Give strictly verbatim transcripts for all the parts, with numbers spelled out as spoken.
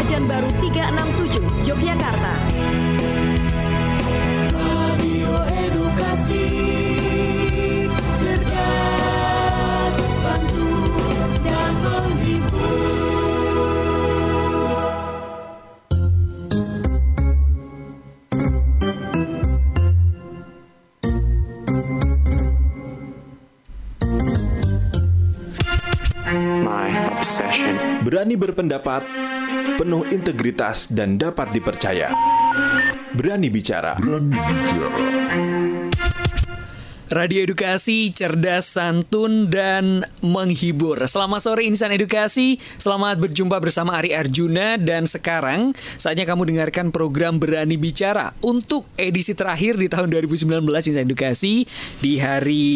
Baru tiga enam tujuh, Yogyakarta. Radio Edukasi, cerdas, santun, dan menghibur. My obsession. Berani berpendapat, penuh integritas dan dapat dipercaya. Berani bicara. Berani bicara. Radio Edukasi, cerdas, santun, dan menghibur. Selamat sore Insan Edukasi. Selamat berjumpa bersama Ari Arjuna. Dan sekarang saatnya kamu dengarkan program Berani Bicara untuk edisi terakhir di tahun dua ribu sembilan belas Insan Edukasi. Di hari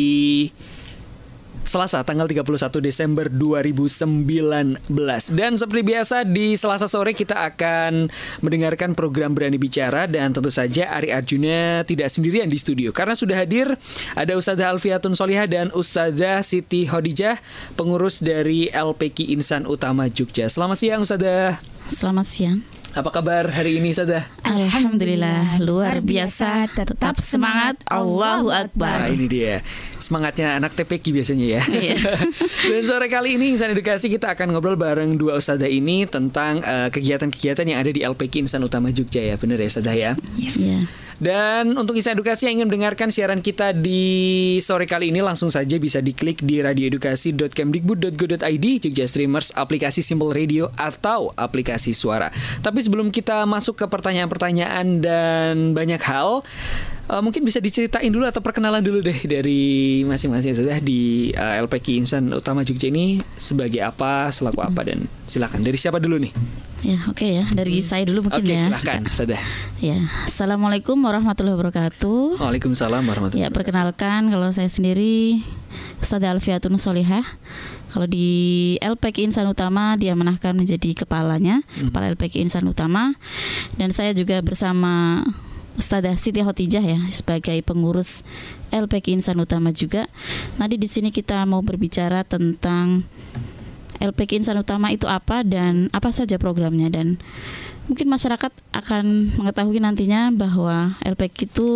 Selasa tanggal tiga puluh satu Desember dua ribu sembilan belas. Dan seperti biasa di Selasa sore kita akan mendengarkan program Berani Bicara. Dan tentu saja Ari Arjuna tidak sendirian di studio, karena sudah hadir ada Ustadzah Alfiatun Solihah dan Ustadzah Siti Khadijah, pengurus dari L P Q Insan Utama Jogja. Selamat siang Ustadzah. Selamat siang. Apa kabar hari ini Ustadzah? Alhamdulillah luar biasa, tetap semangat, Allahu Akbar. Nah, ini dia semangatnya anak T P Q biasanya ya. Dan sore kali ini Insan Edukasi kita akan ngobrol bareng dua ustadzah ini tentang uh, kegiatan-kegiatan yang ada di L P Q Insan Utama Jogja ya. Benar ya Ustadzah ya? Iya. Dan untuk Insan Edukasi yang ingin mendengarkan siaran kita di sore kali ini, langsung saja bisa diklik di radioedukasi dot kemdikbud dot go dot i d, Jogja Streamers, aplikasi Simple Radio, atau aplikasi suara. Tapi sebelum kita masuk ke pertanyaan-pertanyaan dan banyak hal, uh, mungkin bisa diceritain dulu atau perkenalan dulu deh dari masing-masing ustadzah di uh, L P Q Insan Utama Jogja ini sebagai apa, selaku apa, dan silakan dari siapa dulu nih? Ya, oke okay ya. Dari hmm. saya dulu mungkin okay, ya. Oke, silakan, Ustadzah. Ya, Assalamualaikum warahmatullahi wabarakatuh. Waalaikumsalam warahmatullahi wabarakatuh. Ya, perkenalkan kalau saya sendiri Ustadzah Alfiatun Solihah. Kalau di L P Q Insan Utama dia menahkan menjadi kepalanya, hmm. kepala L P Q Insan Utama. Dan saya juga bersama Ustadzah Siti Khadijah ya sebagai pengurus L P Q Insan Utama juga. Nanti di sini kita mau berbicara tentang L P Q Insan Utama itu apa dan apa saja programnya, dan mungkin masyarakat akan mengetahui nantinya bahwa L P Q itu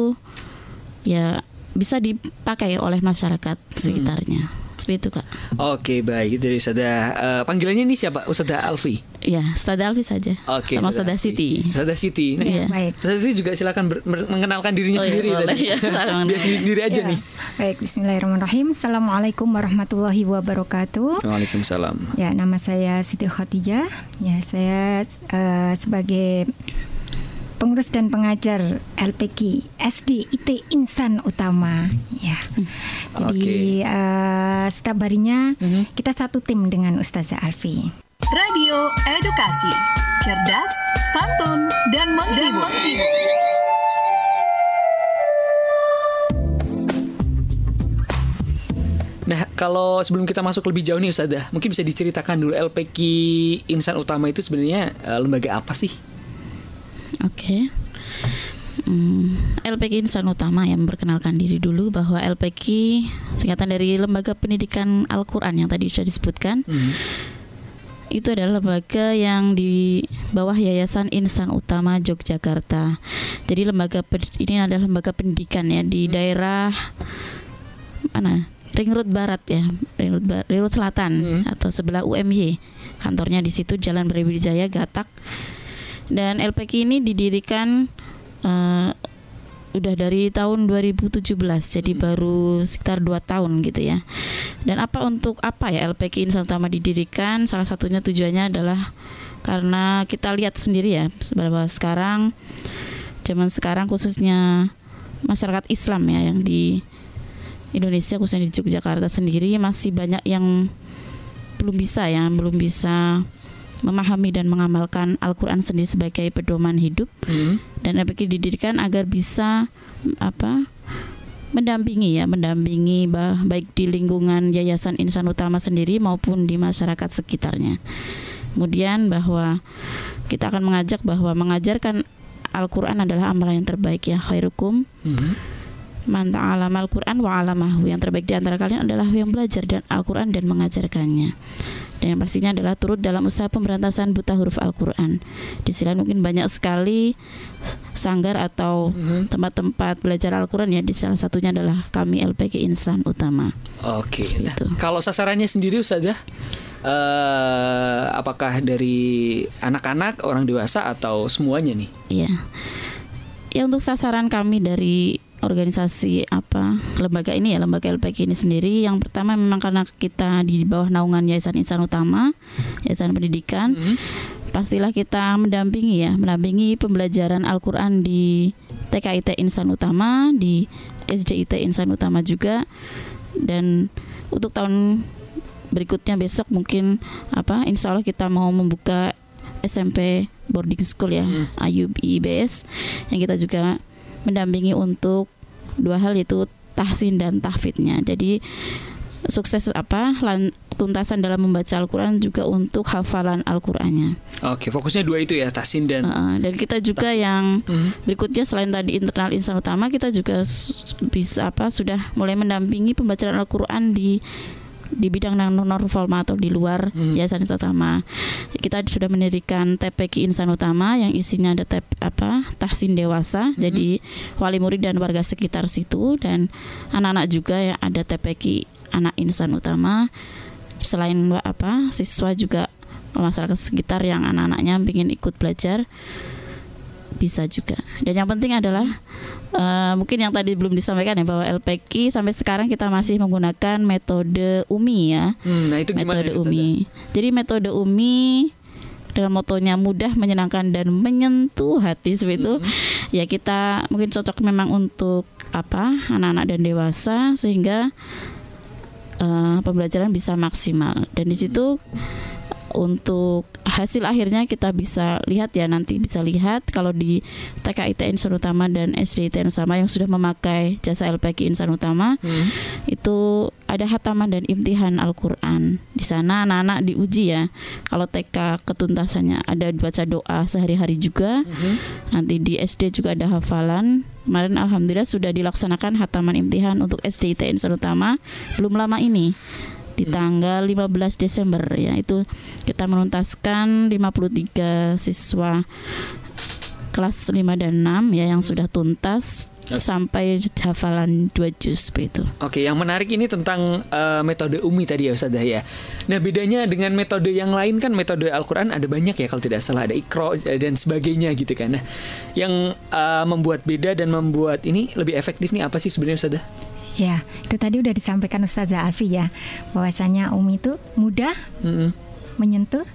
ya bisa dipakai oleh masyarakat sekitarnya. Hmm. Seperti itu Kak. Oke, baik. Dari Ustadzah uh, panggilannya ini siapa? Ustadzah Alfi? Ya, Ustadzah Alfi saja. Oke, sama Ustadzah Siti. Ustadzah Siti. Nah, ya. Baik. Ustadzah Siti juga silakan ber- mengenalkan dirinya oh, sendiri. Ya, ya, biar sendiri-sendiri aja ya. Nih. Baik, bismillahirrahmanirrahim. Assalamualaikum warahmatullahi wabarakatuh. Waalaikumsalam. Ya, nama saya Siti Khadijah. Ya, saya uh, sebagai pengurus dan pengajar L P Q S D I T Insan Utama ya. Hmm. Jadi okay. uh, setiap harinya mm-hmm. kita satu tim dengan Ustazah Alfi. Radio Edukasi, cerdas, santun, dan menghibur. Nah, kalau sebelum kita masuk lebih jauh nih Ustazah, mungkin bisa diceritakan dulu L P Q Insan Utama itu sebenarnya uh, lembaga apa sih? Oke, okay. hmm, L P Q Insan Utama yang memperkenalkan diri dulu bahwa L P Q singkatan dari Lembaga Pendidikan Al-Quran yang tadi sudah disebutkan. Mm-hmm. Itu adalah lembaga yang di bawah Yayasan Insan Utama Yogyakarta. Jadi lembaga ini adalah lembaga pendidikan ya di mm-hmm. daerah mana? Ring Road Barat ya, Ring Road, Bar- Ring Road Selatan mm-hmm. atau sebelah U M Y. Kantornya di situ Jalan Brawijaya Gatak. Dan L P Q ini didirikan uh, udah dari tahun dua ribu tujuh belas, jadi hmm. baru sekitar dua tahun gitu ya. Dan apa untuk apa ya L P Q Insan Utama didirikan? Salah satunya tujuannya adalah karena kita lihat sendiri ya bahwa sekarang zaman sekarang khususnya masyarakat Islam ya yang di Indonesia khususnya di Yogyakarta sendiri masih banyak yang belum bisa ya, belum bisa memahami dan mengamalkan Al-Quran sendiri sebagai pedoman hidup. Mm. Dan L P Q didirikan agar bisa apa mendampingi ya, mendampingi bah, baik di lingkungan Yayasan Insan Utama sendiri maupun di masyarakat sekitarnya. Kemudian bahwa kita akan mengajak bahwa mengajarkan Al-Quran adalah amalan yang terbaik ya, khairukum mm-hmm. man ta'allama Al-Quran wa 'allamahu. Yang terbaik di antara kalian adalah yang belajar dan Al-Quran dan mengajarkannya. Dan yang pastinya adalah turut dalam usaha pemberantasan buta huruf Al-Quran. Di sisi lain mungkin banyak sekali sanggar atau mm-hmm. tempat-tempat belajar Al-Quran ya. Di salah satunya adalah kami L P K Insan Utama. Oke. Nah, kalau sasarannya sendiri Ustazah, uh, apakah dari anak-anak, orang dewasa atau semuanya nih? Iya. Ya untuk sasaran kami dari organisasi apa lembaga ini ya, lembaga L P K ini sendiri, yang pertama memang karena kita di bawah naungan Yayasan Insan Utama, Yayasan Pendidikan, mm-hmm. pastilah kita mendampingi ya, mendampingi pembelajaran Al-Quran di T K I T Insan Utama, di S D I T Insan Utama juga. Dan untuk tahun berikutnya besok mungkin apa, insya Allah kita mau membuka S M P boarding school ya, mm. A Y U B I B S, yang kita juga mendampingi untuk dua hal, yaitu tahsin dan tahfidnya. Jadi sukses apa lan, tuntasan dalam membaca Al-Quran juga untuk hafalan Al-Qurannya. Oke, fokusnya dua itu ya, tahsin dan uh, dan kita juga tahfid. Yang mm-hmm. berikutnya selain tadi internal Insan Utama, kita juga bisa apa sudah mulai mendampingi pembacaan Al-Quran di di bidang non formal atau di luar hmm. Yayasan Insan Utama. Kita sudah mendirikan T P Q Insan Utama yang isinya ada tep, apa tahsin dewasa, hmm. jadi wali murid dan warga sekitar situ, dan anak-anak juga yang ada T P Q anak Insan Utama. Selain apa siswa juga masyarakat sekitar yang anak-anaknya ingin ikut belajar bisa juga. Dan yang penting adalah uh, mungkin yang tadi belum disampaikan ya, bahwa L P Q sampai sekarang kita masih menggunakan metode U M I ya. Hmm, nah itu gimana? Metode U M I. Jadi metode U M I dengan motonya mudah, menyenangkan dan menyentuh hati seperti itu. Mm-hmm. Ya kita mungkin cocok memang untuk apa anak-anak dan dewasa, sehingga uh, pembelajaran bisa maksimal. Dan di situ untuk hasil akhirnya kita bisa lihat ya, nanti bisa lihat kalau di T K I T Insan Utama dan S D I T Insan Utama yang sudah memakai jasa L P Q Insan Utama, hmm. itu ada hataman dan imtihan Al-Quran. Di sana anak-anak diuji ya. Kalau T K ketuntasannya ada baca doa sehari-hari juga. Hmm. Nanti di S D juga ada hafalan. Kemarin alhamdulillah sudah dilaksanakan hataman imtihan untuk S D I T Insan Utama belum lama ini. Di tanggal lima belas Desember ya, itu kita menuntaskan lima puluh tiga siswa kelas lima dan enam ya yang sudah tuntas sampai hafalan dua juz begitu. Oke, yang menarik ini tentang uh, metode U M I tadi ya Ustazah ya. Nah, bedanya dengan metode yang lain kan, metode Al-Quran ada banyak ya kalau tidak salah, ada Iqra dan sebagainya gitu kan. Nah, yang uh, membuat beda dan membuat ini lebih efektif nih apa sih sebenarnya Ustazah? Ya, itu tadi udah disampaikan Ustazah Alfi ya, bahwasanya U M I itu mudah, mm-hmm. menyentuh,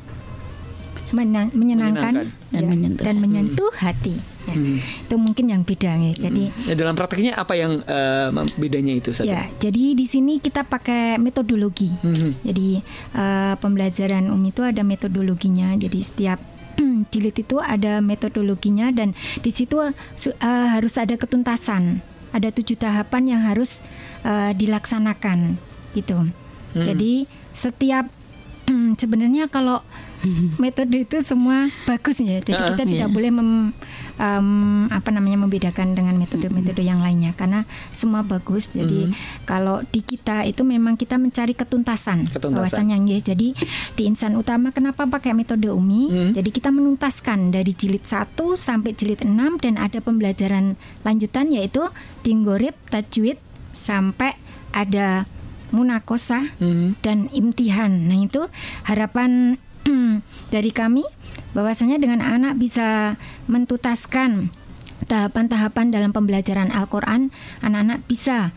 men- menyenangkan, menyenangkan dan, ya, menyentuh. dan menyentuh mm. hati. Ya. Mm. Itu mungkin yang beda ya. Jadi mm. ya, dalam prakteknya apa yang uh, bedanya itu Ustazah? Ya, jadi di sini kita pakai metodologi. Mm-hmm. Jadi uh, pembelajaran U M I itu ada metodologinya. Jadi setiap jilid itu ada metodologinya, dan di situ uh, harus ada ketuntasan. Ada tujuh tahapan yang harus uh, dilaksanakan gitu. Hmm. Jadi setiap sebenarnya kalau metode itu semua bagus ya. Jadi uh, kita yeah. tidak boleh mem, um, apa namanya membedakan dengan metode-metode yang lainnya, karena semua bagus. Jadi mm-hmm. kalau di kita itu memang kita mencari ketuntasan, ketuntasan. Yang ya. Jadi di Insan Utama kenapa pakai metode U M I? Mm-hmm. Jadi kita menuntaskan dari jilid satu sampai jilid enam, dan ada pembelajaran lanjutan yaitu Dinggorib, Tajwid, sampai ada munakosah mm-hmm. dan imtihan. Nah, itu harapan dari kami bahwasanya dengan anak bisa mentuntaskan tahapan-tahapan dalam pembelajaran Al-Quran, anak-anak bisa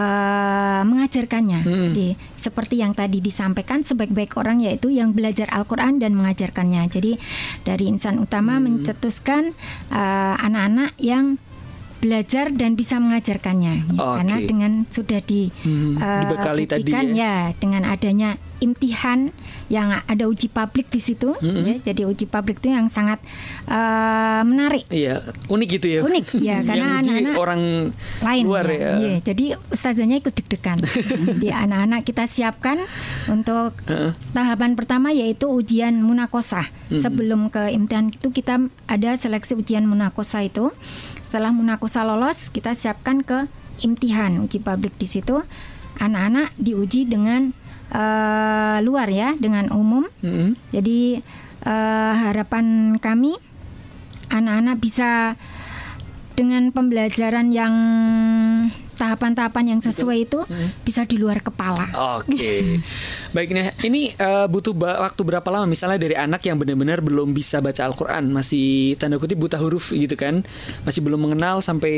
uh, mengajarkannya. Hmm. Jadi seperti yang tadi disampaikan, sebaik-baik orang yaitu yang belajar Al-Quran dan mengajarkannya. Jadi dari Insan Utama hmm. mencetuskan uh, anak-anak yang belajar dan bisa mengajarkannya, ya, okay. karena dengan sudah di hmm, uh, dibekali tadi ya. ya dengan adanya imtihan yang ada uji publik di situ, hmm. ya, jadi uji publik itu yang sangat uh, menarik, iya, unik gitu ya, unik ya, karena anak-anak orang lain luar ya, ya. ya jadi ustazahnya ikut deg-degan. Di anak-anak kita siapkan untuk uh. tahapan pertama yaitu ujian munakosah. Hmm. Sebelum ke imtihan itu kita ada seleksi ujian munakosah itu. Setelah munakosah lolos, kita siapkan ke imtihan, uji publik. Di situ anak-anak diuji dengan uh, luar ya, dengan umum. Mm-hmm. Jadi uh, harapan kami anak-anak bisa dengan pembelajaran yang tahapan-tahapan yang sesuai itu hmm. bisa di luar kepala. Oke, okay. Baik nih. Ini uh, butuh ba- waktu berapa lama? Misalnya dari anak yang benar-benar belum bisa baca Al-Quran, masih tanda kutip buta huruf gitu kan, masih belum mengenal sampai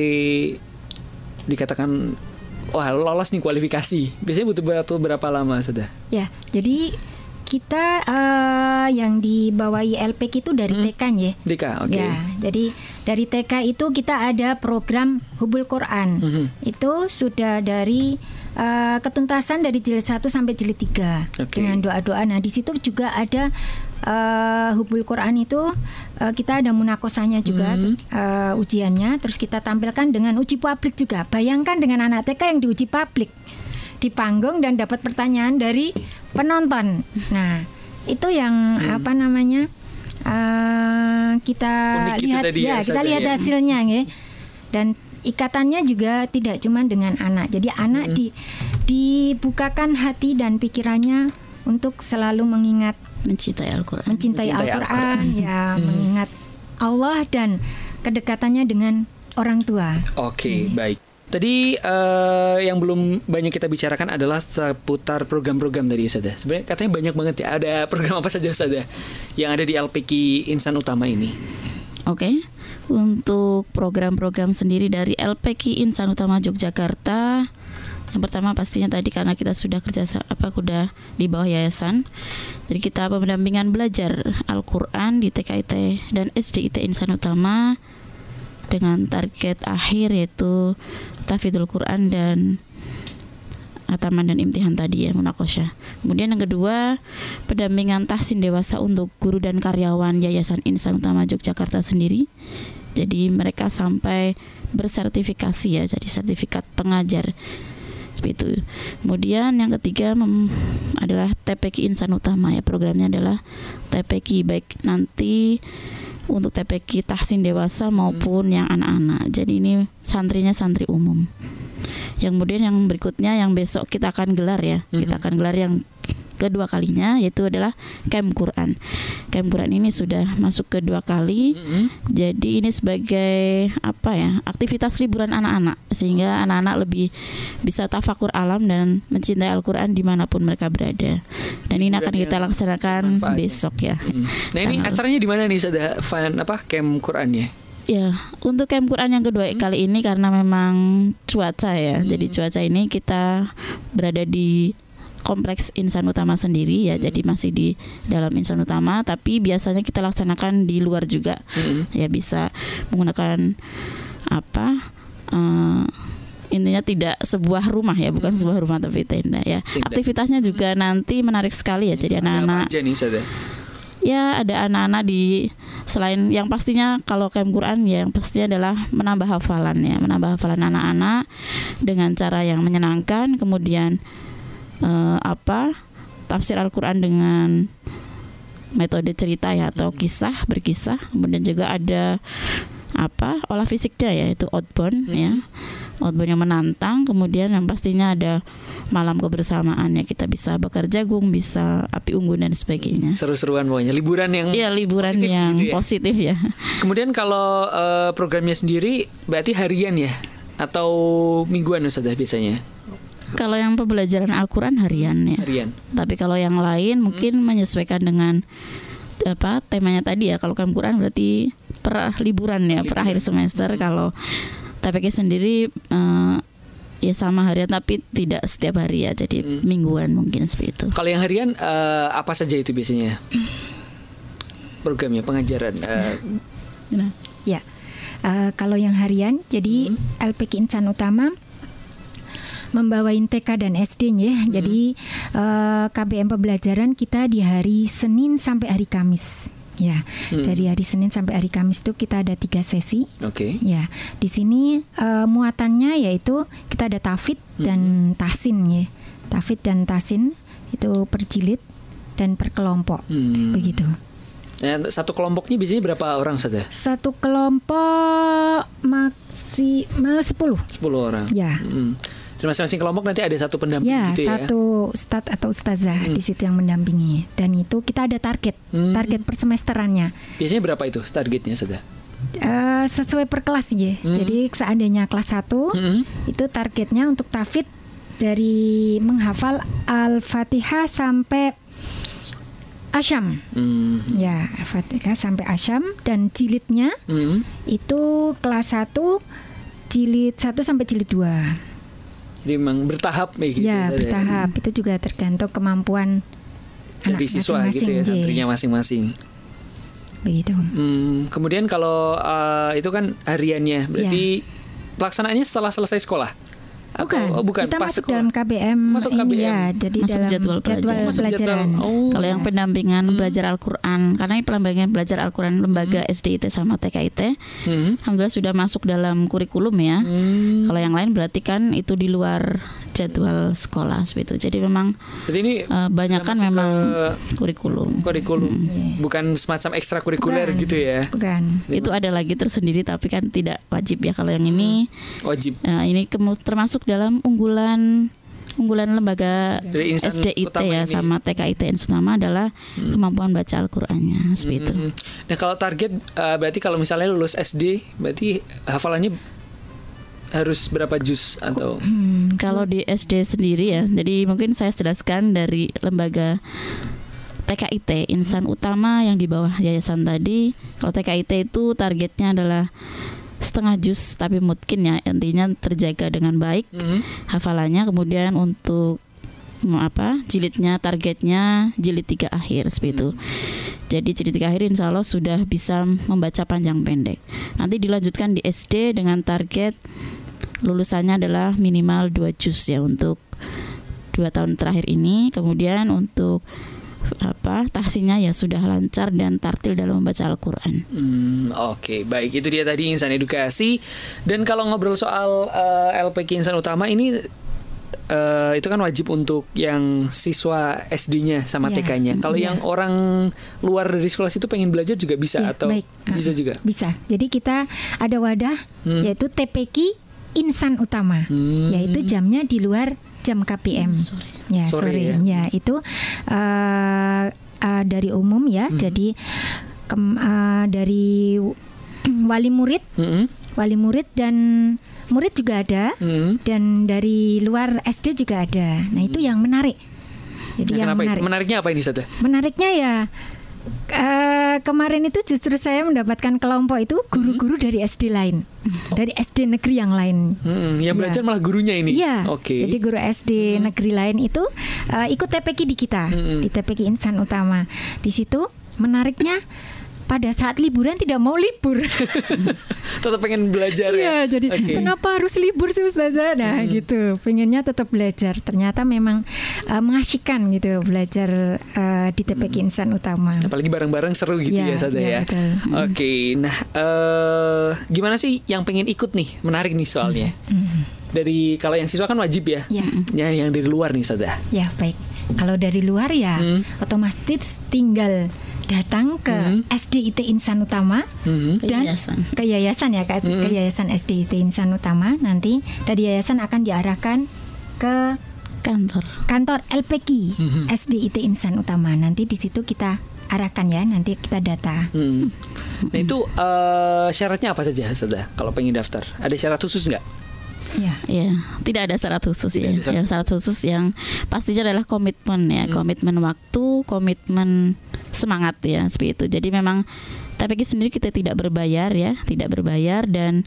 dikatakan wah lolos nih kualifikasi. Biasanya butuh waktu berapa lama sudah? Ya, jadi kita uh, yang dibawahi L P K itu dari hmm. T K ya. T K, oke. Okay. Ya, jadi dari T K itu kita ada program Hubul Quran. Hmm. Itu sudah dari uh, ketuntasan dari jilid satu sampai jilid tiga okay. dengan doa-doa. Nah, di situ juga ada uh, Hubul Quran itu uh, kita ada munakosahnya juga hmm. uh, ujiannya. Terus kita tampilkan dengan uji publik juga. Bayangkan dengan anak T K yang diuji publik di panggung dan dapat pertanyaan dari penonton. Nah, itu yang hmm. apa namanya uh, kita Unik lihat ya, kita lihat ya. hasilnya, ya. Dan ikatannya juga tidak cuma dengan anak. Jadi anak hmm. di dibukakan hati dan pikirannya untuk selalu mengingat mencintai Al-Quran, mencintai, mencintai Al-Quran, Al-Quran. ya, hmm. mengingat Allah dan kedekatannya dengan orang tua. Oke, okay, hmm. baik. Tadi uh, yang belum banyak kita bicarakan adalah seputar program-program tadi Ustazah. Sebenarnya katanya banyak banget ya. Ada program apa saja Ustazah yang ada di L P K Insan Utama ini? Oke. Okay. Untuk program-program sendiri dari L P K Insan Utama Yogyakarta, yang pertama pastinya tadi karena kita sudah kerja apa sudah di bawah yayasan. Jadi kita pendampingan belajar Al-Qur'an di T K I T dan S D I T Insan Utama dengan target akhir yaitu Tahfidzul Quran dan Ataman dan Imtihan tadi ya, munakosyah. Kemudian yang kedua, pendampingan tahsin dewasa untuk guru dan karyawan Yayasan Insan Utama Yogyakarta sendiri. Jadi mereka sampai bersertifikasi ya, jadi sertifikat pengajar seperti itu. Kemudian yang ketiga mem- adalah T P Q Insan Utama ya, programnya adalah T P Q baik nanti untuk T P Q tahsin dewasa maupun hmm. yang anak-anak. Jadi ini santrinya santri umum. Yang kemudian yang berikutnya yang besok kita akan gelar ya. Hmm. Kita akan gelar yang kedua kalinya yaitu adalah Camp Quran. Camp Quran ini sudah masuk kedua kali. Hmm. Jadi ini sebagai apa ya? Aktivitas liburan anak-anak sehingga anak-anak lebih bisa tafakur alam dan mencintai Al-Quran dimanapun mereka berada. Dan ini akan kita laksanakan besok ya. Hmm. Nah ini Tanggal. acaranya di mana nih? Ada fan apa Camp Qurannya? Ya, untuk Camp Quran yang kedua hmm. kali ini karena memang cuaca ya. Hmm. Jadi cuaca ini kita berada di Kompleks Insan Utama sendiri ya. Hmm. Jadi masih di dalam Insan Utama, tapi biasanya kita laksanakan di luar juga. Hmm. Ya bisa menggunakan apa? Uh, intinya tidak sebuah rumah ya, bukan hmm. sebuah rumah tapi tenda ya. Tenda. Aktivitasnya juga hmm. nanti menarik sekali ya. Jadi hmm. anak-anak ya ada anak-anak di selain yang pastinya kalau Camp Quran ya yang pastinya adalah menambah hafalan ya, menambah hafalan anak-anak dengan cara yang menyenangkan. Kemudian eh, apa tafsir Al-Quran dengan metode cerita ya atau kisah berkisah. Kemudian juga ada apa olah fisiknya ya, itu outbound hmm. ya, outbound yang menantang. Kemudian yang pastinya ada malam kebersamaan ya, kita bisa bakar jagung, bisa api unggun dan sebagainya. Seru-seruan pokoknya, liburan yang ya liburan positif yang gitu ya. Positif ya. Kemudian kalau uh, programnya sendiri berarti harian ya atau mingguan Ustazah biasanya? Kalau yang pembelajaran Al-Quran harian ya. Harian. Tapi kalau yang lain hmm. mungkin menyesuaikan dengan apa temanya tadi ya. Kalau Camp Quran berarti per liburan ya, liburan. Per akhir semester. Hmm. Kalau T P Q sendiri uh, ya sama harian tapi tidak setiap hari ya, jadi hmm. mingguan mungkin seperti itu. Kalau yang harian uh, apa saja itu biasanya programnya pengajaran? Uh, ya, uh, kalau yang harian jadi hmm. L P K Insan Utama membawain T K dan S D-nya. Hmm. Jadi uh, K B M pembelajaran kita di hari Senin sampai hari Kamis. Ya, hmm. dari hari Senin sampai hari Kamis itu kita ada tiga sesi. Oke. Okay. Ya, di sini uh, muatannya yaitu kita ada tafid hmm. dan tasin ya. Tafid dan tasin itu per jilid dan per kelompok, hmm. begitu. Nah, satu kelompoknya biasanya berapa orang saja? Satu kelompok maksimal sepuluh. Sepuluh orang. Ya. Hmm. Dan masing-masing kelompok nanti ada satu pendamping Ya, gitu ya. satu ustadz atau ustazah di situ yang mendampingi. Dan itu kita ada target, Hmm. target per semesterannya. Biasanya berapa itu targetnya Ustazah? Eh, sesuai per kelas ya. Hmm. Jadi seandainya kelas satu Hmm. itu targetnya untuk tahfidz dari menghafal Al-Fatihah sampai Asyam. Hmm. Ya, Al-Fatihah sampai Asyam dan jilidnya Hmm. itu kelas satu jilid satu sampai jilid dua. Jadi memang bertahap ya gitu. Ya, Ustazah. bertahap. Itu juga tergantung kemampuan Dari anak siswa gitu ya, masing-masing, J. santrinya masing-masing. Begitu. Hmm, kemudian kalau uh, itu kan hariannya, berarti pelaksanaannya setelah selesai sekolah? Atau- Bukan, oh, bukan kita pas masuk sekolah. dalam K B M, Masuk K B M. ini ya, jadi Masuk dalam jadwal pelajaran. Masuk jadwal. pelajaran. Oh. Kalau yang pendampingan belajar Al-Quran, karena ini pendampingan belajar Al-Quran lembaga S D I T sama T K I T, Hmm. alhamdulillah sudah masuk dalam kurikulum ya. Hmm. Kalau yang lain berarti kan itu di luar jadwal sekolah seperti itu. Jadi memang Berarti ini eh, banyak kan masuk memang ke kurikulum. kurikulum, Iya. bukan semacam ekstrakurikuler Bukan, gitu ya. Bukan. Itu ada lagi tersendiri tapi kan tidak wajib ya. Kalau yang ini Wajib. eh, ini kemu- termasuk dalam unggulan unggulan lembaga Dari insan S D I T utama ya ini. sama T K I T Insan Utama adalah kemampuan baca Al-Qur'annya seperti itu. Hmm. Nah kalau target uh, berarti kalau misalnya lulus S D, berarti hafalannya harus berapa juz atau? Hmm, Kalau di S D sendiri ya, jadi mungkin saya jelaskan dari lembaga T K I T Insan Utama yang di bawah yayasan tadi. Kalau T K I T itu targetnya adalah setengah juz tapi mungkin ya intinya terjaga dengan baik Hmm. hafalannya. Kemudian untuk mm, apa jilidnya targetnya jilid tiga akhir seperti itu. Jadi jilid tiga akhir insya Allah sudah bisa membaca panjang pendek. Nanti dilanjutkan di S D dengan target lulusannya adalah minimal dua juz ya untuk dua tahun terakhir ini. Kemudian untuk apa tahsinnya ya sudah lancar dan tartil dalam membaca Al-Quran. Hmm, Oke, baik, itu dia tadi Insan Edukasi. Dan kalau ngobrol soal uh, L P K Insan Utama ini, uh, itu kan wajib untuk yang siswa S D-nya sama Iya, T K-nya. Kalau iya. yang orang luar dari sekolah situ pengen belajar juga bisa Iya, atau baik. bisa Ah, juga? Bisa. Jadi kita ada wadah Hmm. yaitu T P K Insan Utama, Hmm. yaitu jamnya di luar jam K P M. Ya, Sore sore. ya. Ya, itu uh, uh, dari umum ya. Hmm. Jadi kem- uh, dari wali murid, Hmm. wali murid dan murid juga ada. Hmm. Dan dari luar S D juga ada. Nah, itu yang menarik. Jadi Nah, yang kenapa? menarik. Menariknya apa ini Sata? Menariknya ya eh, kemarin itu justru saya mendapatkan kelompok itu guru-guru dari S D lain, dari S D negeri yang lain. Hmm, yang Iya. belajar malah gurunya ini. Iya. Oke. Jadi guru S D negeri lain itu eh, ikut T P K di kita, Mm-mm. di T P K Insan Utama. Di situ menariknya pada saat liburan tidak mau libur. Tetap pengen belajar ya. Iya, jadi Oke. kenapa harus libur sih Ustazah? Nah, gitu. Pengennya tetap belajar. Ternyata memang uh, mengasyikan gitu belajar uh, di T P K Insan Utama. Apalagi bareng-bareng seru gitu Iya, ya Sada iya, ya. betul. Oke, nah eh gimana sih yang pengen ikut nih? Menarik nih soalnya. Dari kalau yang siswa kan wajib ya. Ya. Ya, yang dari luar nih Sada. Ya, baik. Kalau dari luar ya Hmm. otomatis tinggal datang ke Hmm. S D I T Insan Utama Hmm. dan Yayasan. ke yayasan ya, ke, Hmm. ke yayasan S D I T Insan Utama. Nanti dari yayasan akan diarahkan ke Kantor. kantor L P K Hmm. S D I T Insan Utama. Nanti di situ kita arahkan ya, nanti kita data. Hmm. Nah itu eh, syaratnya apa saja Sada? Kalau pengen daftar, ada syarat khusus nggak? Ya. Ya, tidak ada syarat khusus Tidak ya. ada syarat Ya, syarat khusus yang pastinya adalah komitmen ya, Hmm. komitmen waktu, komitmen semangat ya, seperti itu. Jadi memang T P K sendiri kita tidak berbayar ya, tidak berbayar dan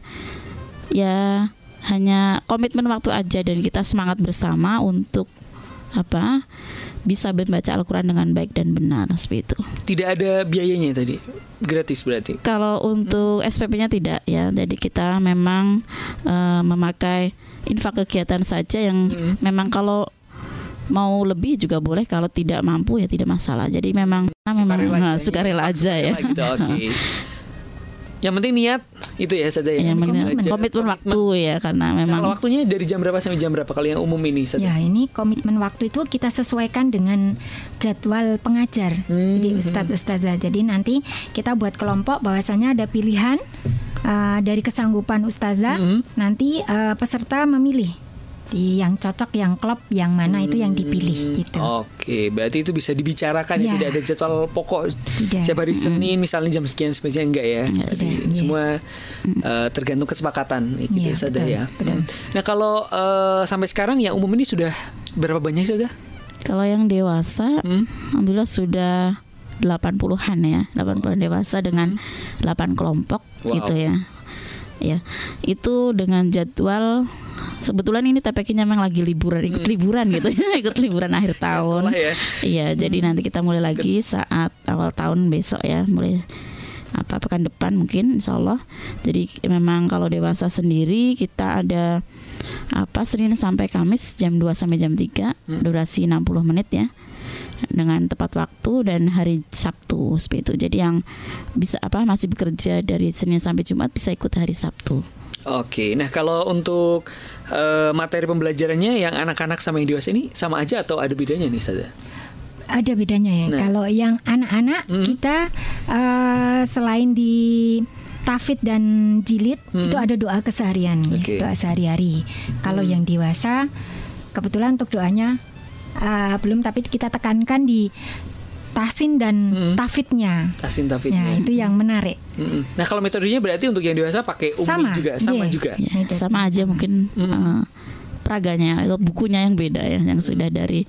ya hanya komitmen waktu aja dan kita semangat bersama untuk apa? Bisa membaca Al-Qur'an dengan baik dan benar seperti itu. Tidak ada biayanya tadi, gratis berarti. Kalau untuk S P P-nya tidak ya, jadi kita memang eh, memakai infak kegiatan saja yang Hmm. memang kalau mau lebih juga boleh, kalau tidak mampu ya tidak masalah. Jadi memang memang Sukarela nah, istilahnya. sukarela aja ya. Sukarela gitu, oke. Yang penting niat itu ya Sada ya. Yang penting Belajar. komitmen waktu ya, karena Nah, memang kalau waktunya dari jam berapa sampai jam berapa kalau yang umum ini Sada? Ya, ini komitmen waktu itu kita sesuaikan dengan jadwal pengajar. Hmm. Jadi Ustadz Ustazah. Jadi nanti kita buat kelompok bahwasanya ada pilihan uh, dari kesanggupan Ustazah. Hmm. Nanti uh, peserta memilih di yang cocok, yang klop, yang mana itu yang dipilih gitu. Oke, berarti itu bisa dibicarakan ya, Ya. tidak ada jadwal pokok Tidak. setiap hari Senin misalnya jam sekian sekian enggak ya. Berarti Tidak, iya. semua eh, tergantung kesepakatan ya, gitu Iya, Sada betul, ya. betul. Hmm. Nah, kalau eh, sampai sekarang yang umum ini sudah berapa banyak Sada? Kalau yang dewasa, Hmm? alhamdulillah sudah delapan puluhan ya, delapan puluhan dewasa dengan delapan kelompok Wow. gitu ya. Ya, itu dengan jadwal sebetulnya ini T P K-nya memang lagi liburan, ikut liburan gitu ya, ikut liburan akhir tahun. sekolah ya. Iya, jadi nanti kita mulai lagi saat awal tahun besok ya, mulai apa pekan depan mungkin insya Allah. Jadi memang kalau dewasa sendiri kita ada apa Senin sampai Kamis jam dua sampai jam tiga, durasi enam puluh menit ya, dengan tepat waktu, dan hari Sabtu seperti itu. Jadi yang bisa apa masih bekerja dari Senin sampai Jumat bisa ikut hari Sabtu. Oke, nah kalau untuk eh, materi pembelajarannya yang anak-anak sama yang dewasa ini sama aja atau ada bedanya nih Sada? Ada bedanya ya. Nah. Kalau yang anak-anak kita eh, selain di tafid dan jilid itu ada doa keseharian, ya, Oke. doa sehari-hari. Kalau yang dewasa kebetulan untuk doanya eh, belum, tapi kita tekankan di tahsin dan tafidnya. Tasin Ya, tafidnya. itu yang menarik. Mm-mm. Nah, kalau metodenya berarti untuk yang dewasa pakai umi Sama, juga, sama iya. juga. Ya, Beda. sama aja mungkin eh, peraganya atau bukunya yang beda ya, yang sudah dari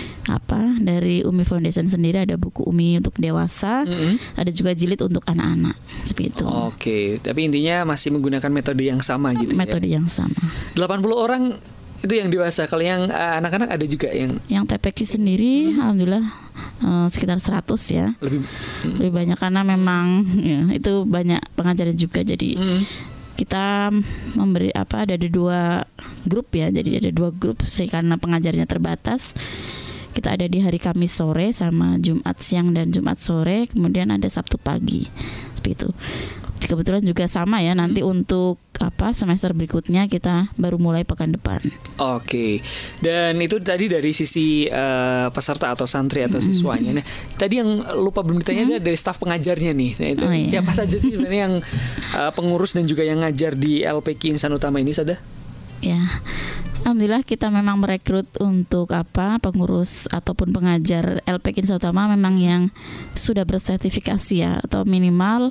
apa dari Umi Foundation sendiri ada buku Umi untuk dewasa, Mm-mm. ada juga jilid untuk anak-anak seperti itu. Oke, tapi intinya masih menggunakan metode yang sama gitu Metode ya. yang sama. delapan puluh orang itu yang dewasa. Kalau yang eh, anak-anak ada juga yang Yang T P K sendiri alhamdulillah eh, sekitar seratus ya. lebih Lebih banyak karena memang ya, itu banyak pengajarnya juga, jadi Mm. kita memberi apa ada di dua grup ya, jadi ada dua grup sih karena pengajarnya terbatas. Kita ada di hari Kamis sore sama Jumat siang dan Jumat sore, kemudian ada Sabtu pagi seperti itu. Kebetulan juga sama ya, nanti untuk apa semester berikutnya kita baru mulai pekan depan. Oke, dan itu tadi dari sisi eh, peserta atau santri atau siswanya. Nah, tadi yang lupa belum ditanya adalah dari staf pengajarnya nih. Nah, itu Oh, iya. siapa saja sih sebenarnya yang eh, pengurus dan juga yang ngajar di L P K Insan Utama ini, Sada? Ya, alhamdulillah kita memang merekrut untuk apa pengurus ataupun pengajar L P K Insan Utama memang yang sudah bersertifikasi ya, atau minimal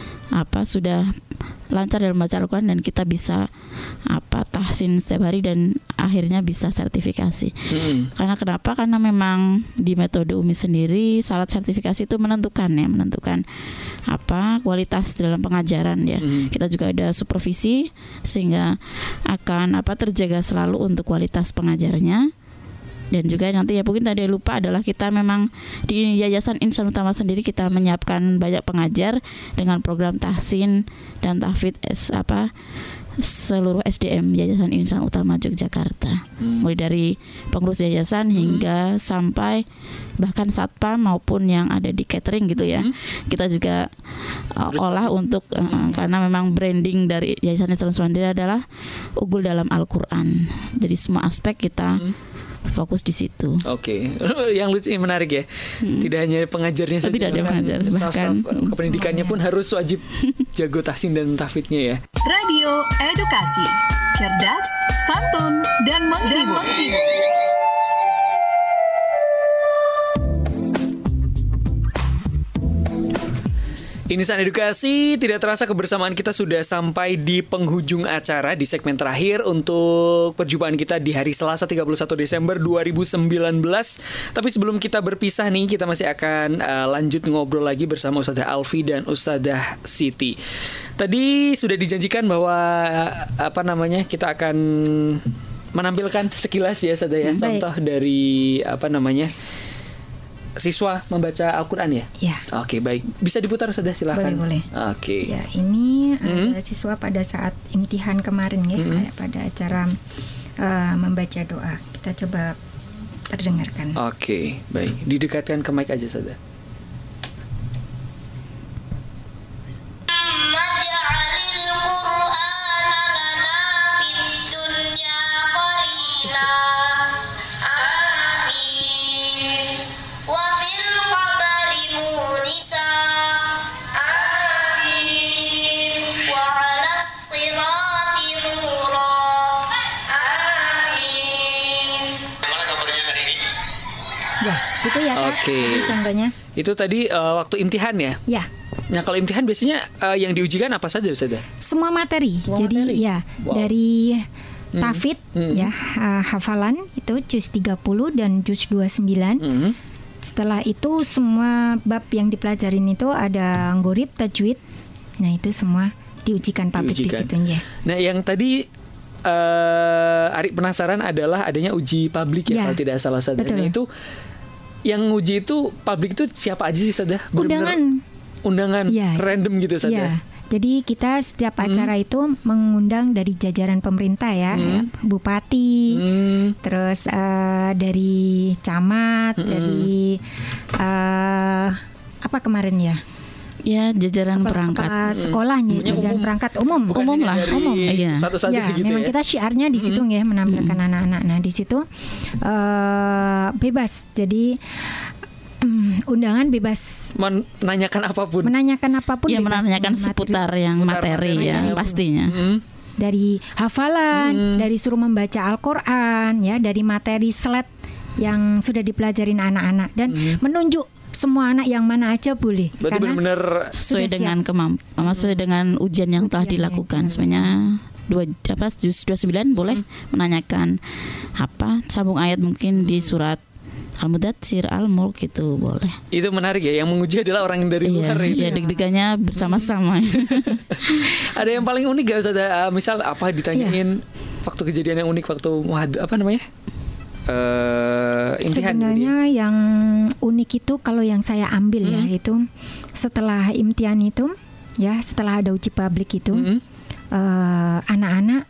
apa sudah lancar dalam baca Al-Quran dan kita bisa apa tahsin setiap hari dan akhirnya bisa sertifikasi. Mm-mm. Karena kenapa? Karena memang di metode Umi sendiri syarat sertifikasi itu menentukan ya, menentukan apa kualitas dalam pengajaran ya. Mhm. Kita juga ada supervisi sehingga akan apa terjaga selalu untuk kualitas pengajarnya. Dan juga nanti ya mungkin tadi lupa adalah kita memang di Yayasan Insan Utama sendiri kita menyiapkan banyak pengajar dengan program tahsin dan tahfidz S apa seluruh S D M Yayasan Insan Utama Yogyakarta, mulai dari pengurus yayasan hingga sampai bahkan satpam maupun yang ada di catering gitu ya. Kita juga uh, olah untuk uh, karena memang branding dari Yayasan Insan Utama sendiri adalah unggul dalam Al-Quran. Jadi semua aspek kita fokus di situ. Oke, yang lucu yang menarik ya. Tidak hanya pengajarnya saja, Tidak ada bahkan pengajar, staf-staf bahkan- kependidikannya pun harus wajib jago tahsin dan tahfidnya ya. Radio Edukasi, cerdas, santun, dan menghibur. Insan Edukasi, tidak terasa kebersamaan kita sudah sampai di penghujung acara di segmen terakhir untuk perjumpaan kita di hari Selasa tiga puluh satu Desember dua ribu sembilan belas. Tapi sebelum kita berpisah nih, kita masih akan uh, lanjut ngobrol lagi bersama Ustadzah Alfi dan Ustadzah Siti. Tadi sudah dijanjikan bahwa uh, apa namanya kita akan menampilkan sekilas ya Ustadzah ya, Hmm, baik. contoh dari apa namanya siswa membaca Al-Quran ya? Ya. Oke, baik. Bisa diputar sudah, silakan. Boleh, boleh. Oke. Ya, ini Mhm. uh, siswa pada saat imtihan kemarin ya, Mhm. pada acara uh, membaca doa. Kita coba terdengarkan. Oke, baik. Didekatkan ke mic aja saja. Maj'alil Qur'ana lana fid dunya qarina. Amin. Wa fil qabri munisa. Amin. Wa 'alas sirati nura. Amin. Gitu ya Kak. Oke. Jadi contohnya. Itu tadi uh, waktu imtihan ya? Ya. Nah kalau imtihan biasanya uh, yang diujikan apa saja Ustazah? Semua materi. Semua Jadi materi? ya Wow. dari tafid Hmm. ya uh, hafalan itu juz tiga puluh dan juz dua puluh sembilan. Hmm. Setelah itu semua bab yang dipelajarin itu ada gorib, tajwid. Nah itu semua diujikan publik di Diujikan. situ ya. Nah yang tadi uh, Ari penasaran adalah adanya uji publik ya, Ya. kalau tidak salah Ustazah. Betul. Nah itu yang uji itu publik itu siapa aja sih Ustazah? Bener-bener Undangan. Undangan Ya. random gitu Ustazah? Ya. Jadi kita setiap acara itu mengundang dari jajaran pemerintah ya, ya, bupati, Hmm. terus eh, dari camat, dari eh, apa kemarin ya? Ya, jajaran perangkat. Kepala sekolahnya, Umumnya jajaran umum. perangkat umum. Bukan Umum hanya lah, dari umum, iya. satu-satu Ya, gitu memang ya? kita syiarnya di situ ya, menampilkan anak-anak. Nah di situ eh, bebas. Jadi mm, undangan bebas Menanyakan apapun. menanyakan apapun. Ya, bebas. menanyakan Materi. seputar yang Seputar materi materi ya, ya. pastinya. Hmm. Dari hafalan, dari suruh membaca Al-Quran, ya, dari materi slide yang sudah dipelajarin anak-anak dan menunjuk semua anak yang mana aja boleh. Berarti benar-benar Sesuai Sudah dengan kemampuan, sesuai dengan ujian yang telah Ujian, ya. dilakukan. Sebenarnya dua apa juz dua puluh sembilan boleh menanyakan apa sambung ayat mungkin di surat Al-Mudatsir, Al-Mulk gitu boleh. itu menarik ya. Yang menguji adalah orang yang dari Iya, luar itu. ya deg-degannya bersama-sama. Ada yang paling unik gak Ustazah? Uh, misal apa ditanyain waktu kejadian yang unik waktu muhad apa namanya? Eh imtihan. Sebenarnya yang unik itu kalau yang saya ambil ya itu setelah imtihan itu ya setelah ada uji publik itu Mm-mm. eh, anak-anak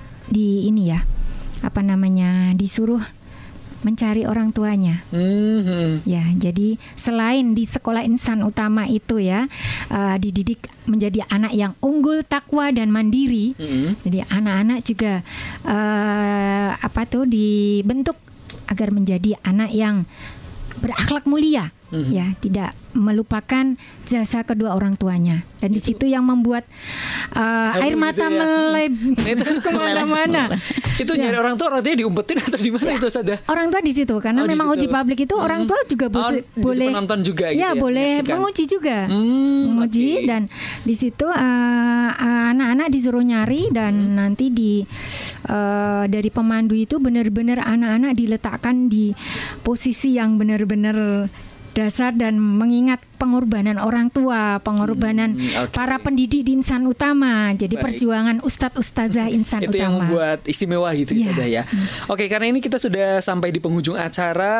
di ini ya apa namanya disuruh mencari orang tuanya. Mhm. Ya, jadi selain di sekolah insan utama itu ya eh, dididik menjadi anak yang unggul, takwa dan mandiri. Mhm. Jadi anak-anak juga eh, apa tuh dibentuk agar menjadi anak yang berakhlak mulia, ya, tidak melupakan jasa kedua orang tuanya. Dan di situ yang membuat eh, Haru air gitu mata ya. meleb Itu kemana-mana. Itu Ya. nyari orang tua artinya diumpetin atau di mana itu Ustazah? Orang tua di situ karena Oh, di memang situ. uji publik itu orang tua juga Oh, bose- jadi boleh penonton juga gitu ya, ya, boleh menyaksikan. menguji juga. Hmm, menguji oke. dan di situ eh, eh, anak-anak disuruh nyari dan Hmm. nanti di eh, dari pemandu itu benar-benar anak-anak diletakkan di posisi yang benar-benar dasar dan mengingat pengorbanan orang tua, pengorbanan Hmm, oke. para pendidik di insan utama. Jadi Baik. perjuangan ustadz ustazah insan Itu yang utama. membuat istimewa gitu Iya. Ustazah ya. Oke, karena ini kita sudah sampai di penghujung acara.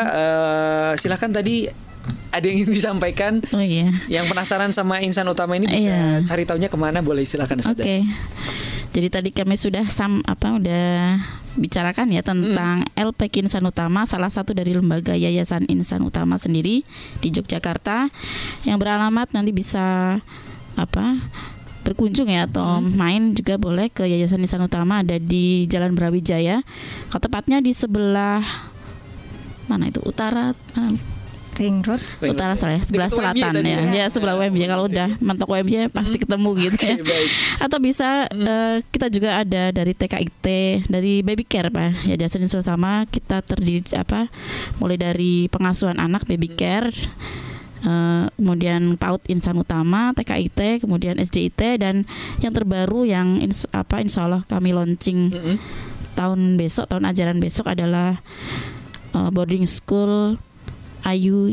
eh, silakan tadi ada yang ingin disampaikan. Oh iya. Yang penasaran sama insan utama ini bisa Iya. cari taunya kemana, boleh silakan Oke. Ustazah. Jadi tadi kami sudah sam apa udah bicarakan ya tentang L P K Insan Utama, salah satu dari lembaga Yayasan Insan Utama sendiri di Yogyakarta yang beralamat nanti bisa apa berkunjung ya atau main juga boleh ke Yayasan Insan Utama, ada di Jalan Brawijaya. Kalau tepatnya di sebelah mana itu utara mana? Ring road. Utara saya sebelah Dekat U M Y selatan tadi ya. ya? Ya sebelah U M Y. Kalau udah mentok U M Y pasti ketemu gitu ya. Oke, baik. Atau bisa eh, kita juga ada dari T K I T, dari baby care Pak. Ya di Yayasan sama kita terdiri apa? Mulai dari pengasuhan anak baby care, eh, kemudian PAUD Insan Utama, T K I T, kemudian S D I T dan yang terbaru yang ins- apa insya Allah kami launching Mm-mm. tahun besok, tahun ajaran besok adalah eh, boarding school I U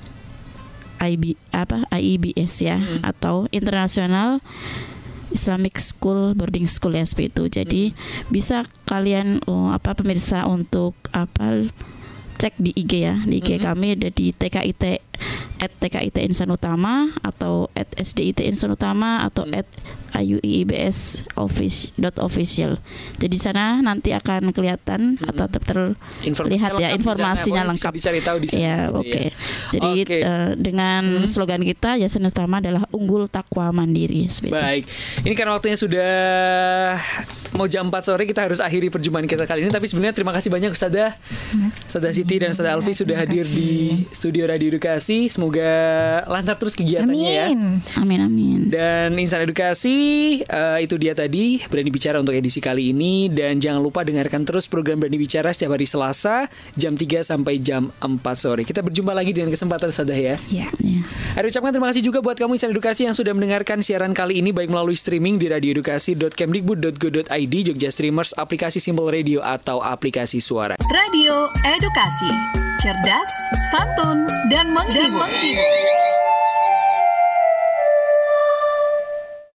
I B apa I I B S ya atau International Islamic School Boarding School ya seperti itu. Jadi bisa kalian oh, apa pemirsa untuk apa cek di I G ya. Di I G kami ada di T K I T at T K I T Insan Utama atau at S D I T Insan Utama atau at I U I B S office dot official. Jadi sana nanti akan kelihatan atau ter- terlihat ya informasinya lengkap. Bisa dicari tahu di sana. Ya, gitu oke. ya. Jadi Oke. eh, dengan slogan kita Yayasan Utama adalah unggul takwa mandiri. Seperti itu. Baik, ini karena waktunya sudah mau jam empat sore, kita harus akhiri perjumpaan kita kali ini. Tapi sebenarnya terima kasih banyak Ustazah, Ustazah Siti dan Ustazah Alfi sudah hadir di studio Radio Edukasi. Semoga lancar terus kegiatannya ya. Amin. Amin amin. Dan Insan Edukasi kasih. Uh, itu dia tadi Berani Bicara untuk edisi kali ini. Dan jangan lupa dengarkan terus program Berani Bicara setiap hari Selasa jam tiga sampai jam empat sore. Kita berjumpa lagi dengan kesempatan Ustazah ya. Ya. Ya. Ada ucapkan terima kasih juga buat kamu insan edukasi yang sudah mendengarkan siaran kali ini baik melalui streaming di radio edukasi dot kemdikbud dot go dot i d, Jogja Streamers, aplikasi Simple Radio atau aplikasi suara. Radio Edukasi, cerdas, santun, dan menghibur.